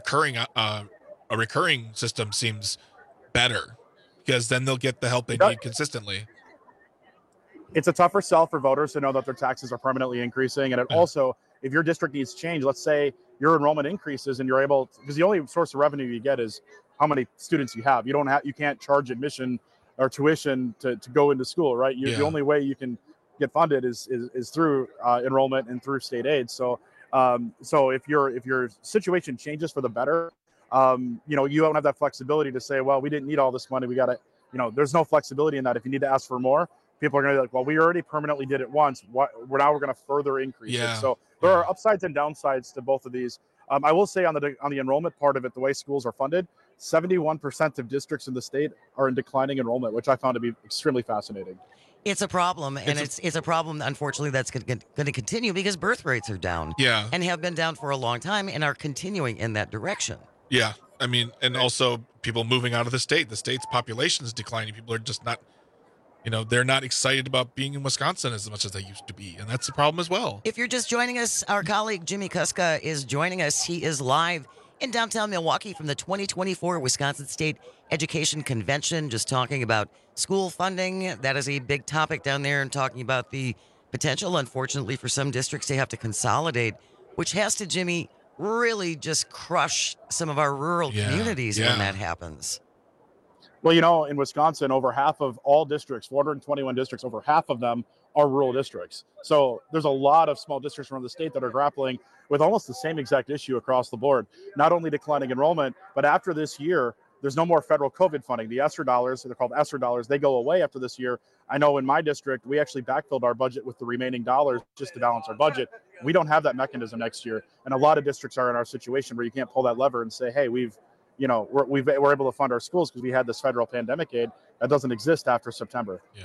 recurring system seems better, because then they'll get the help they need consistently. It's a tougher sell for voters to know that their taxes are permanently increasing, and it also, if your district needs change, let's say your enrollment increases and you're able to, because the only source of revenue you get is how many students you have. You can't charge admission or tuition to go into school, right? The only way you can get funded is through enrollment and through state aid. So if your situation changes for the better, you don't have that flexibility to say, well, we didn't need all this money. We got to, there's no flexibility in that. If you need to ask for more, people are going to be like, well, we already permanently did it once. We're going to further increase it. So there are upsides and downsides to both of these. I will say on the enrollment part of it, the way schools are funded, 71% of districts in the state are in declining enrollment, which I found to be extremely fascinating. It's a problem, and it's a problem, unfortunately, that's going to continue because birth rates are down. Yeah. And have been down for a long time and are continuing in that direction. Yeah. I mean, and also people moving out of the state. The state's population is declining. People are just not, they're not excited about being in Wisconsin as much as they used to be. And that's the problem as well. If you're just joining us, our colleague Jimmy Kuska is joining us. He is live in downtown Milwaukee from the 2024 Wisconsin State Education Convention, just talking about school funding. That is a big topic down there, and talking about the potential, unfortunately, for some districts to have to consolidate, which has to, Jimmy, really just crush some of our rural communities when that happens. Well, in Wisconsin, over half of all districts, 421 districts, over half of them are rural districts. So there's a lot of small districts around the state that are grappling with almost the same exact issue across the board. Not only declining enrollment, but after this year, there's no more federal COVID funding. The ESSER dollars, they're called ESSER dollars, they go away after this year. I know in my district, we actually backfilled our budget with the remaining dollars just to balance our budget. We don't have that mechanism next year. And a lot of districts are in our situation where you can't pull that lever and say, hey, we're able to fund our schools because we had this federal pandemic aid that doesn't exist after September. Yeah.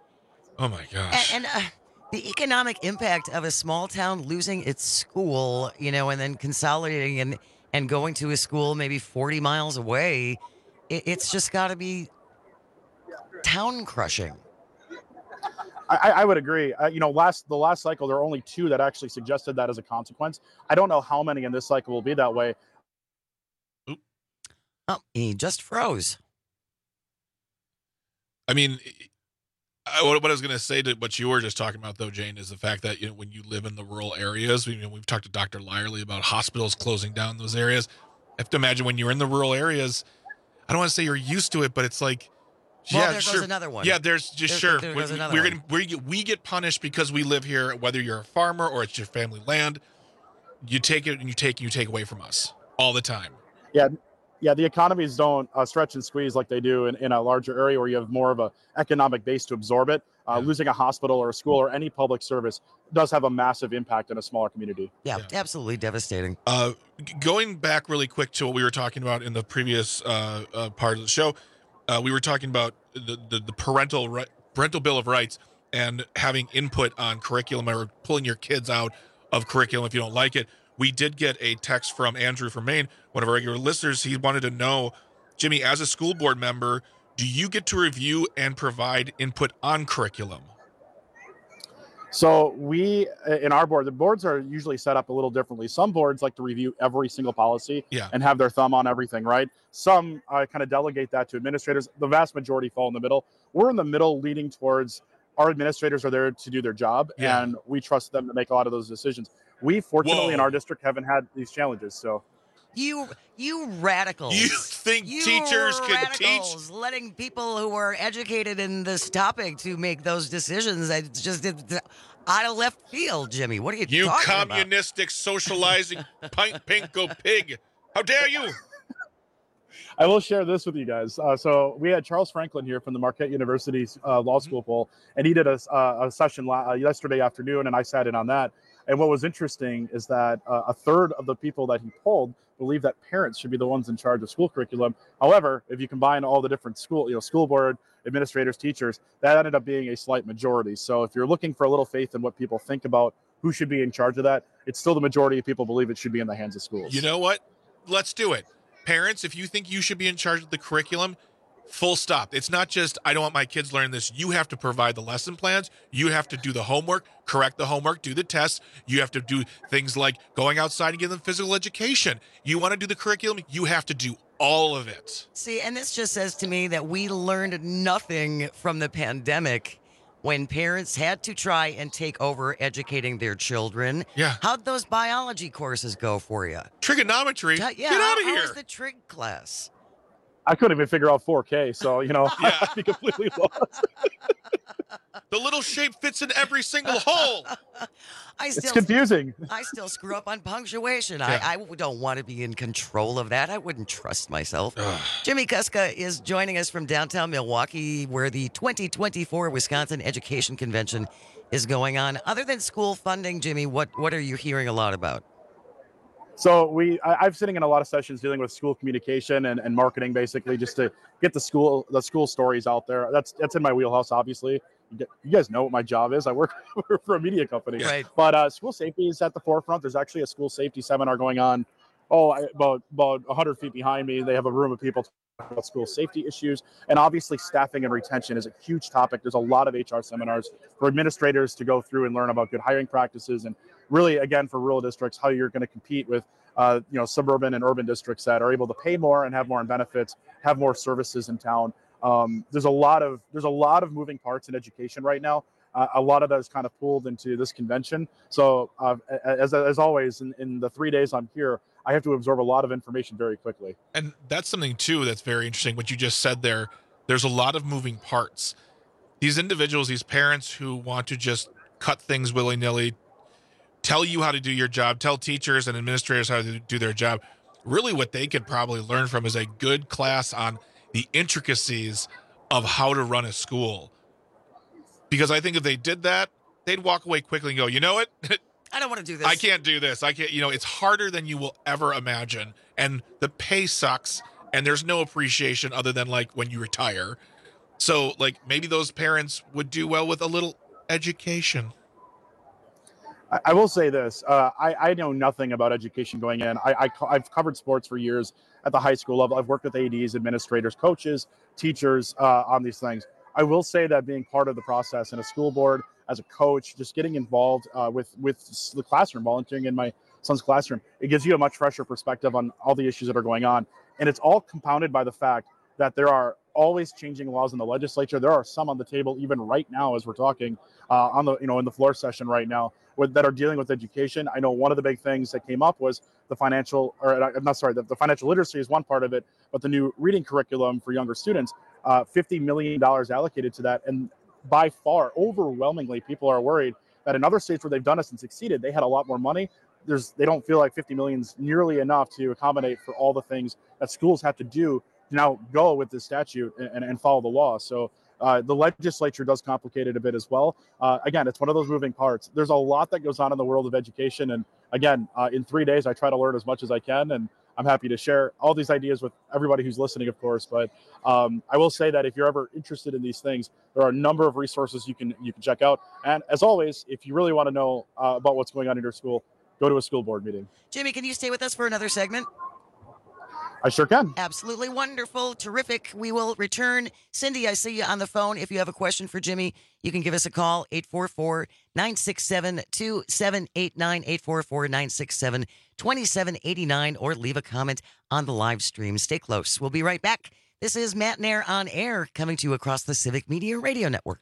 Oh my gosh. And the economic impact of a small town losing its school, and then consolidating and going to a school maybe 40 miles away, it's just got to be town crushing. I would agree. The last cycle, there are only 2 that actually suggested that as a consequence. I don't know how many in this cycle will be that way. Oh, he just froze. I mean, what I was going to say to what you were just talking about, though, Jane, is the fact that when you live in the rural areas, we've talked to Dr. Lyerly about hospitals closing down those areas. I have to imagine when you're in the rural areas, I don't want to say you're used to it, but it's like, there goes another one. Yeah, there's just there goes another one. We get punished because we live here, whether you're a farmer or it's your family land. You take it and you take away from us all the time. Yeah, the economies don't stretch and squeeze like they do in a larger area where you have more of an economic base to absorb it. Losing a hospital or a school or any public service does have a massive impact in a smaller community. Yeah, absolutely devastating. Going back really quick to what we were talking about in the previous part of the show, we were talking about the parental bill of rights and having input on curriculum or pulling your kids out of curriculum if you don't like it. We did get a text from Andrew from Maine, one of our regular listeners. He wanted to know, Jimmy, as a school board member, do you get to review and provide input on curriculum? So we, in our board, the boards are usually set up a little differently. Some boards like to review every single policy and have their thumb on everything, right? Some kind of delegate that to administrators. The vast majority fall in the middle. We're in the middle, leaning towards our administrators are there to do their job, and we trust them to make a lot of those decisions. We, fortunately, in our district, haven't had these challenges. So, you radicals! You think teachers can teach? Letting people who are educated in this topic to make those decisions? It's just out of left field, Jimmy. What are you talking about? You communistic, socializing, pinko pig! How dare you! I will share this with you guys. So we had Charles Franklin here from the Marquette University Law School poll, and he did a session yesterday afternoon, and I sat in on that. And what was interesting is that a third of the people that he polled believe that parents should be the ones in charge of school curriculum. However, if you combine all the different school board, administrators, teachers, that ended up being a slight majority. So if you're looking for a little faith in what people think about who should be in charge of that, it's still the majority of people believe it should be in the hands of schools. You know what? Let's do it. Parents, if you think you should be in charge of the curriculum, full stop. It's not just, I don't want my kids learning this. You have to provide the lesson plans. You have to do the homework, correct the homework, do the tests. You have to do things like going outside and give them physical education. You want to do the curriculum, you have to do all of it. See, and this just says to me that we learned nothing from the pandemic when parents had to try and take over educating their children. Yeah. How'd those biology courses go for you? Trigonometry? Yeah, Get out of how here. was the trig class? I couldn't even figure out 4K, so, I'd be completely lost. The little shape fits in every single hole. It's confusing. I still screw up on punctuation. Yeah. I don't want to be in control of that. I wouldn't trust myself. Jimmy Kuska is joining us from downtown Milwaukee, where the 2024 Wisconsin Education Convention is going on. Other than school funding, Jimmy, what are you hearing a lot about? So I'm sitting in a lot of sessions dealing with school communication and marketing, basically, just to get the school stories out there. That's in my wheelhouse, obviously. You guys know what my job is. I work for a media company. Right. But school safety is at the forefront. There's actually a school safety seminar going on. About 100 feet behind me. They have a room of people talking about school safety issues. And obviously staffing and retention is a huge topic. There's a lot of HR seminars for administrators to go through and learn about good hiring practices. And really, again, for rural districts, how you're going to compete with suburban and urban districts that are able to pay more and have more in benefits, have more services in town. There's a lot of moving parts in education right now. A lot of that is kind of pulled into this convention. So as always, in the 3 days I'm here, I have to absorb a lot of information very quickly. And that's something, too, that's very interesting. What you just said there, there's a lot of moving parts. These individuals, these parents who want to just cut things willy-nilly, tell you how to do your job, tell teachers and administrators how to do their job. Really what they could probably learn from is a good class on the intricacies of how to run a school. Because I think if they did that, they'd walk away quickly and go, you know what? I don't want to do this. I can't do this. I can't, it's harder than you will ever imagine. And the pay sucks. And there's no appreciation other than like when you retire. So like maybe those parents would do well with a little education. I will say this. I know nothing about education going in. I've covered sports for years at the high school level. I've worked with ADs, administrators, coaches, teachers on these things. I will say that being part of the process in a school board, as a coach, just getting involved with the classroom, volunteering in my son's classroom, it gives you a much fresher perspective on all the issues that are going on. And it's all compounded by the fact that there are always changing laws in the legislature. There are some on the table even right now as we're talking in the floor session right now that are dealing with education. I know one of the big things that came up was the financial literacy is one part of it, but the new reading curriculum for younger students, $50 million allocated to that. And by far, overwhelmingly, people are worried that in other states where they've done this and succeeded, they had a lot more money. They don't feel like 50 million is nearly enough to accommodate for all the things that schools have to do to now go with this statute and follow the law. So the legislature does complicate it a bit as well. Again, it's one of those moving parts. There's a lot that goes on in the world of education. And again, in 3 days, I try to learn as much as I can. And I'm happy to share all these ideas with everybody who's listening, of course. But I will say that if you're ever interested in these things, there are a number of resources you can check out. And as always, if you really want to know about what's going on in your school, go to a school board meeting. Jimmy, can you stay with us for another segment? I sure can. Absolutely wonderful. Terrific. We will return. Cindy, I see you on the phone. If you have a question for Jimmy, you can give us a call, 844-967-2789, 844-967-2789, or leave a comment on the live stream. Stay close. We'll be right back. This is Matt Nair on Air, coming to you across the Civic Media Radio Network.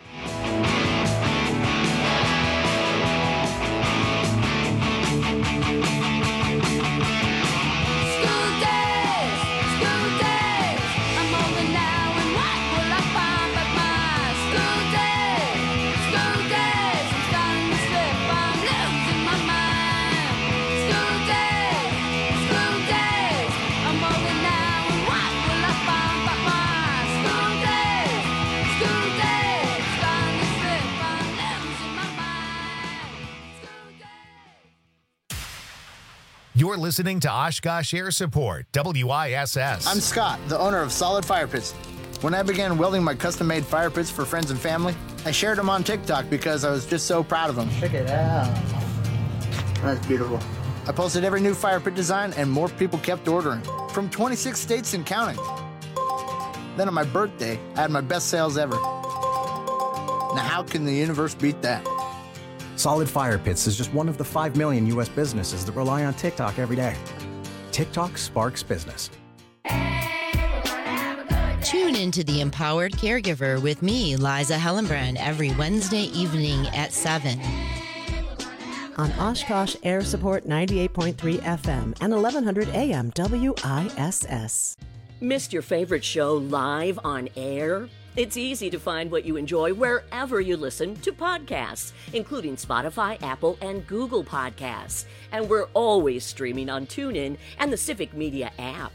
You're listening to Oshkosh Air Support, WISS. I'm Scott, the owner of Solid Fire Pits. When I began welding my custom-made fire pits for friends and family, I shared them on TikTok because I was just so proud of them. Check it out. That's beautiful. I posted every new fire pit design and more people kept ordering. From 26 states and counting. Then on my birthday, I had my best sales ever. Now how can the universe beat that? Solid Fire Pits is just one of the 5 million U.S. businesses that rely on TikTok every day. TikTok sparks business. Tune into The Empowered Caregiver with me, Liza Hellenbrand, every Wednesday evening at 7. On Oshkosh Air Support 98.3 FM and 1100 AM WISS. Missed your favorite show live on air? It's easy to find what you enjoy wherever you listen to podcasts, including Spotify, Apple, and Google Podcasts. And we're always streaming on TuneIn and the Civic Media app.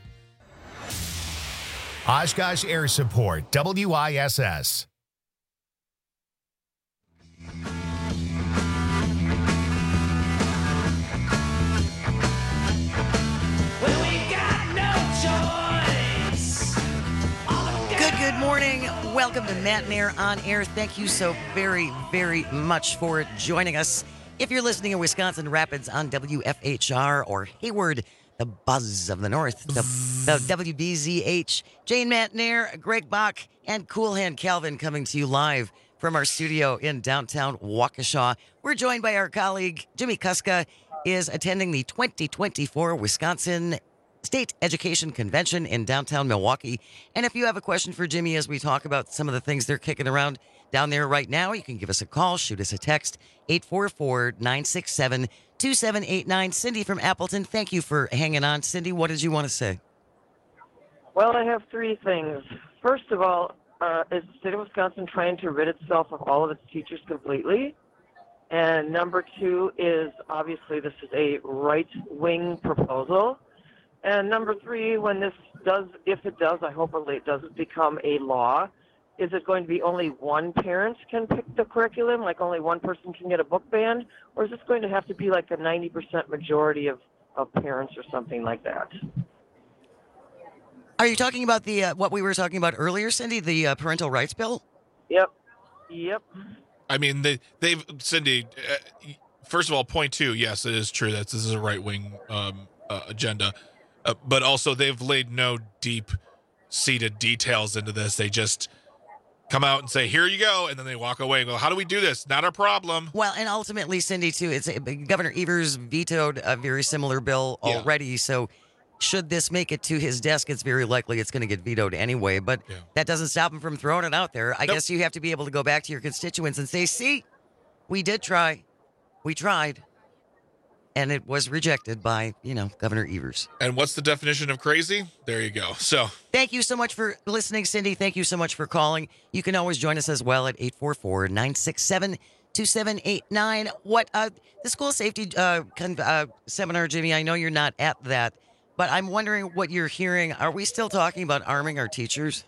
Oshkosh Air Support, WISS. Good morning. Welcome to Matt and Air on Air. Thank you so very, very much for joining us. If you're listening in Wisconsin Rapids on WFHR or Hayward, the buzz of the north, the WBZH, Jane Matt and Air, Greg Bach, and Cool Hand Calvin coming to you live from our studio in downtown Waukesha. We're joined by our colleague, Jimmy Kuska, is attending the 2024 Wisconsin State Education Convention in downtown Milwaukee. And if you have a question for Jimmy as we talk about some of the things they're kicking around down there right now, you can give us a call, shoot us a text, 844-967-2789. Cindy from Appleton, thank you for hanging on. Cindy, what did you want to say? Well, I have three things. First of all, is the state of Wisconsin trying to rid itself of all of its teachers completely? And number two is, obviously, this is a right-wing proposal. And number three, when this does, if it does, I hope it doesn't become a law, is it going to be only one parent can pick the curriculum, like only one person can get a book banned? Or is this going to have to be like a 90% majority of parents or something like that? Are you talking about the what we were talking about earlier, Cindy, the parental rights bill? Yep. I mean, they've Cindy, first of all, point two, yes, it is true that this is a right-wing agenda. But also, they've laid no deep-seated details into this. They just come out and say, here you go, and then they walk away and go, how do we do this? Not our problem. Well, and ultimately, Cindy, too, Governor Evers vetoed a very similar bill already, so should this make it to his desk, it's very likely it's going to get vetoed anyway, but that doesn't stop him from throwing it out there. I guess you have to be able to go back to your constituents and say, see, we did try. We tried. And it was rejected by, Governor Evers. And what's the definition of crazy? There you go. So thank you so much for listening, Cindy. Thank you so much for calling. You can always join us as well at 844-967-2789. What the school safety seminar, Jimmy, I know you're not at that, but I'm wondering what you're hearing. Are we still talking about arming our teachers?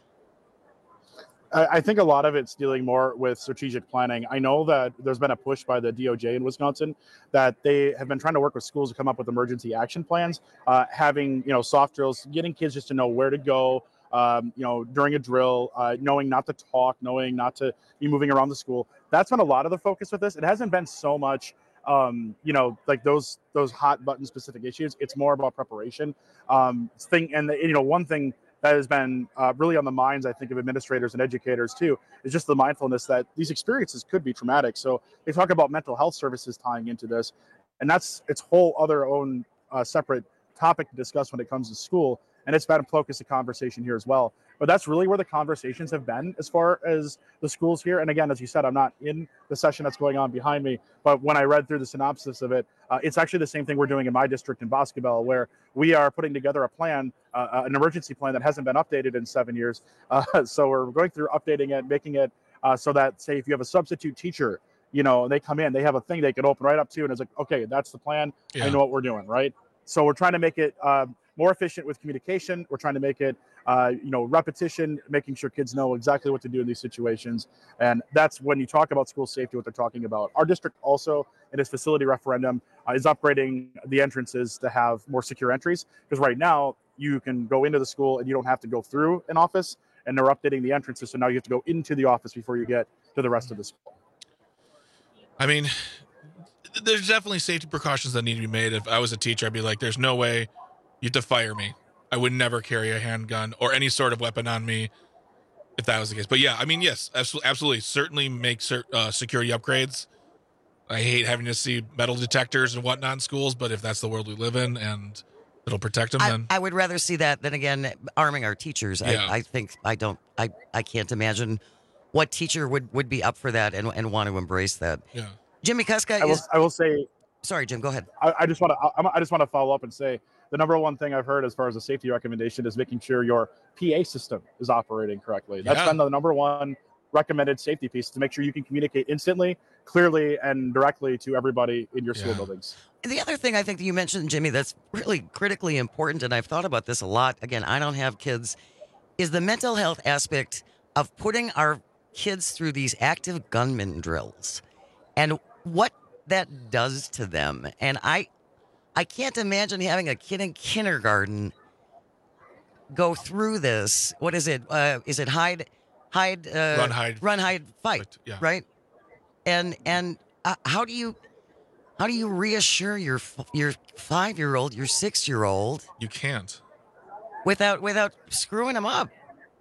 I think a lot of it's dealing more with strategic planning. I know that there's been a push by the DOJ in Wisconsin that they have been trying to work with schools to come up with emergency action plans, having, soft drills, getting kids just to know where to go, during a drill, knowing not to talk, knowing not to be moving around the school. That's been a lot of the focus with this. It hasn't been so much, like those hot button specific issues. It's more about preparation. One thing that has been really on the minds, I think, of administrators and educators, too, is just the mindfulness that these experiences could be traumatic. So they talk about mental health services tying into this, and that's its whole other own separate topic to discuss when it comes to school, and it's been a focus of conversation here as well. But that's really where the conversations have been as far as the schools here. And again, as you said, I'm not in the session that's going on behind me, but when I read through the synopsis of it, it's actually the same thing we're doing in my district in Boscobel, where we are putting together a plan, an emergency plan that hasn't been updated in 7 years. So we're going through updating it, making it so that, say, if you have a substitute teacher, and they come in, they have a thing they can open right up to, and it's like, okay, that's the plan. Yeah. I know what we're doing, right? So we're trying to make it more efficient with communication. We're trying to make it, repetition, making sure kids know exactly what to do in these situations. And that's when you talk about school safety, what they're talking about. Our district also, in its facility referendum, is upgrading the entrances to have more secure entries. Because right now, you can go into the school and you don't have to go through an office. and they're updating the entrances. So now you have to go into the office before you get to the rest of the school. I mean, there's definitely safety precautions that need to be made. If I was a teacher, I'd be like, there's no way you have to fire me. I would never carry a handgun or any sort of weapon on me if that was the case. But yeah, I mean, yes, absolutely. Certainly make security upgrades. I hate having to see metal detectors and whatnot in schools, but if that's the world we live in and it'll protect them, then I would rather see that than, again, arming our teachers. Yeah. I can't imagine what teacher would be up for that and want to embrace that. Yeah. Jimmy Kuska I will say. Sorry, Jim. Go ahead. I just want to follow up and say the number one thing I've heard as far as a safety recommendation is making sure your PA system is operating correctly. That's been the number one recommended safety piece, to make sure you can communicate instantly, clearly, and directly to everybody in your school buildings. The other thing I think that you mentioned, Jimmy, that's really critically important, and I've thought about this a lot. Again, I don't have kids, is the mental health aspect of putting our kids through these active gunman drills and what that does to them. And I can't imagine having a kid in kindergarten go through this. What is it? Is it run, hide, fight? Yeah. Right. And how do you reassure your 5-year-old, your 6-year-old? You can't. Without screwing them up.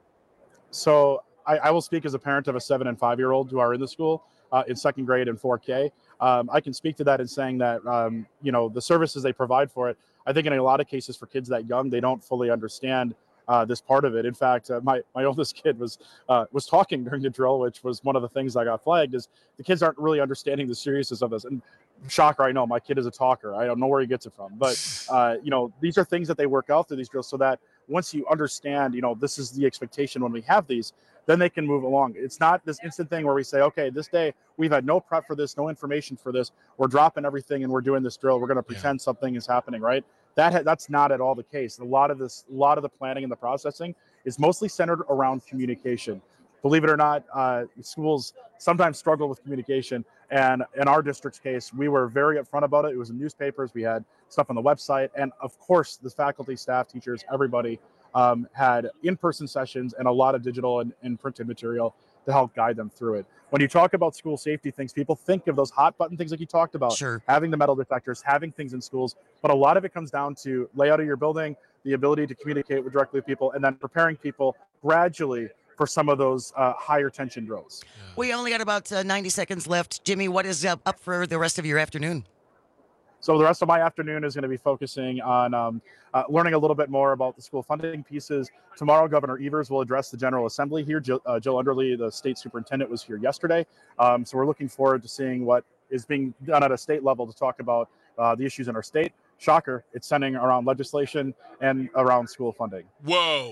So I will speak as a parent of a 7 and 5-year-old who are in the school in second grade and 4K. I can speak to that in saying that, the services they provide for it, I think in a lot of cases for kids that young, they don't fully understand this part of it. In fact, my oldest kid was talking during the drill, which was one of the things I got flagged, is the kids aren't really understanding the seriousness of this. And shocker, I know my kid is a talker. I don't know where he gets it from. But, these are things that they work out through these drills so that once you understand, this is the expectation when we have these, then they can move along. It's not this instant thing where we say, okay, this day we've had no prep for this, no information for this. We're dropping everything and we're doing this drill. We're going to pretend something is happening, right? That's not at all the case. A lot of the planning and the processing is mostly centered around communication. Believe it or not, schools sometimes struggle with communication. And in our district's case, we were very upfront about it. It was in newspapers. We had stuff on the website. And of course, the faculty, staff, teachers, everybody had in-person sessions and a lot of digital and printed material to help guide them through it. When you talk about school safety things, people think of those hot button things like you talked about, having the metal detectors, having things in schools, but a lot of it comes down to layout of your building, the ability to communicate directly with people, and then preparing people gradually for some of those higher tension drills. We only got about 90 seconds left. Jimmy, what is up for the rest of your afternoon? So the rest of my afternoon is going to be focusing on learning a little bit more about the school funding pieces. Tomorrow, Governor Evers will address the General Assembly here. Jill Underly, the state superintendent, was here yesterday. So we're looking forward to seeing what is being done at a state level to talk about the issues in our state. Shocker, it's centering around legislation and around school funding. Whoa.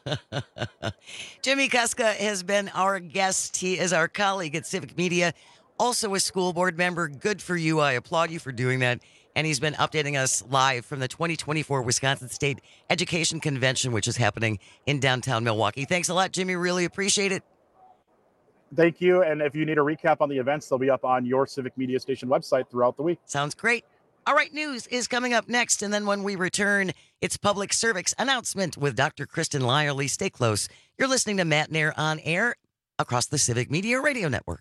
Jimmy Kuska has been our guest. He is our colleague at Civic Media, also a school board member. Good for you. I applaud you for doing that. And he's been updating us live from the 2024 Wisconsin State Education Convention, which is happening in downtown Milwaukee. Thanks a lot, Jimmy. Really appreciate it. Thank you. And if you need a recap on the events, they'll be up on your Civic Media Station website throughout the week. Sounds great. All right, news is coming up next. And then when we return, it's Public Service Announcement with Dr. Kristen Lyerly. Stay close. You're listening to Matt Nair on air across the Civic Media Radio Network.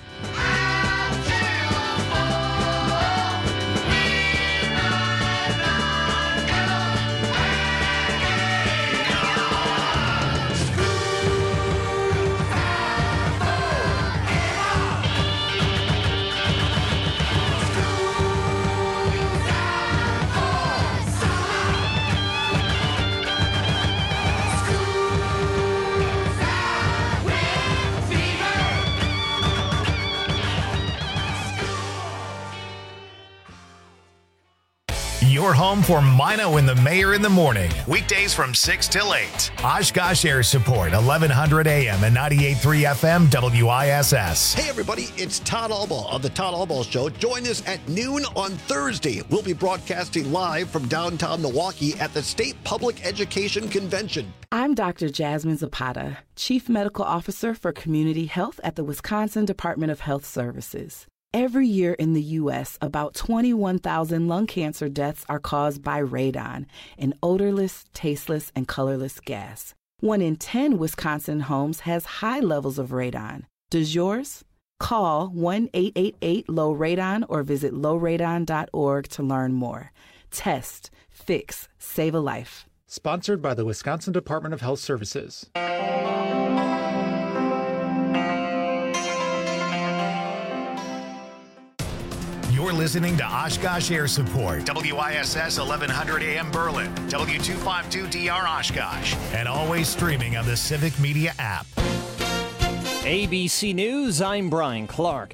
Your home for Mino and the Mayor in the morning. Weekdays from 6 till 8. Oshkosh Air Support, 1100 AM and 98.3 FM WISS. Hey, everybody. It's Todd Albaugh of The Todd Albaugh Show. Join us at noon on Thursday. We'll be broadcasting live from downtown Milwaukee at the State Public Education Convention. I'm Dr. Jasmine Zapata, Chief Medical Officer for Community Health at the Wisconsin Department of Health Services. Every year in the U.S., about 21,000 lung cancer deaths are caused by radon, an odorless, tasteless, and colorless gas. 1 in 10 Wisconsin homes has high levels of radon. Does yours? Call 1-888-LOW-RADON or visit lowradon.org to learn more. Test, fix, save a life. Sponsored by the Wisconsin Department of Health Services. You're listening to Oshkosh Air Support, WISS 1100 AM Berlin, W252DR Oshkosh, and always streaming on the Civic Media app. ABC News, I'm Brian Clark.